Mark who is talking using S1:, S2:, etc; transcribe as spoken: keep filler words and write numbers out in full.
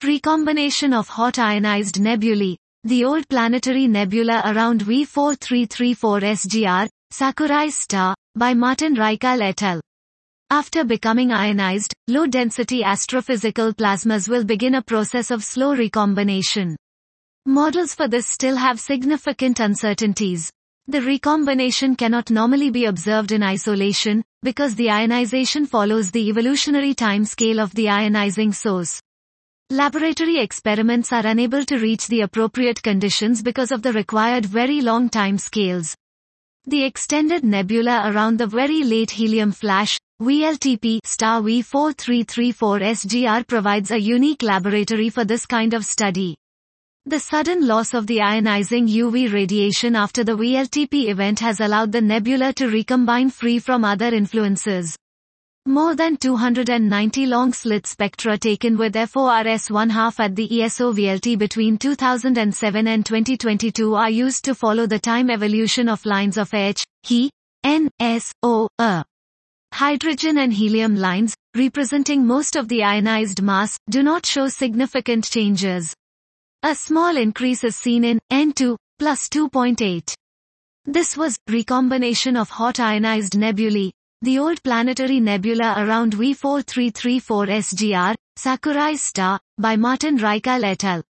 S1: Recombination of hot ionized nebulae. The old planetary nebula around V four three three four S G R, Sakurai star, by Martin Reichel et al. After becoming ionized, low-density astrophysical plasmas will begin a process of slow recombination. Models for this still have significant uncertainties. The recombination cannot normally be observed in isolation, because the ionization follows the evolutionary time scale of the ionizing source. Laboratory experiments are unable to reach the appropriate conditions because of the required very long time scales. The extended nebula around the very late helium flash, V L T P star V four three three four S G R provides a unique laboratory for this kind of study. The sudden loss of the ionizing U V radiation after the V L T P event has allowed the nebula to recombine free from other influences. More than two hundred ninety long-slit spectra taken with F O R S one half at the E S O V L T between two thousand seven and twenty twenty-two are used to follow the time evolution of lines of H, He, N, S, O, A. Hydrogen and helium lines, representing most of the ionized mass, do not show significant changes. A small increase is seen in N two, plus two point eight. This was recombination of hot ionized nebulae. The old planetary nebula around V four three three four S G R, Sakurai star, by Martin Reichel et al.